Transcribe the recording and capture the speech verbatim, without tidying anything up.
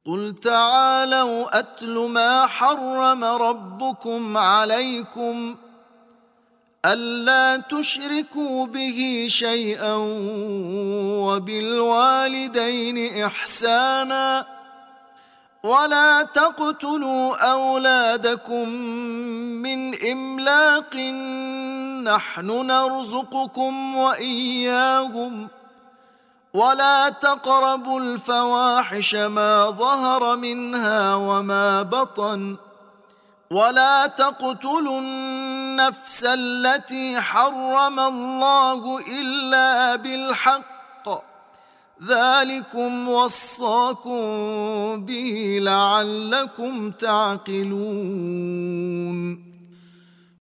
قل تعالوا أتل ما حرم ربكم عليكم ألا تشركوا به شيئا وبالوالدين إحسانا ولا تقتلوا أولادكم من إملاق نحن نرزقكم وإياهم ولا تقربوا الفواحش ما ظهر منها وما بطن ولا تقتلوا النفس التي حرم الله إلا بالحق ذلكم وصاكم به لعلكم تعقلون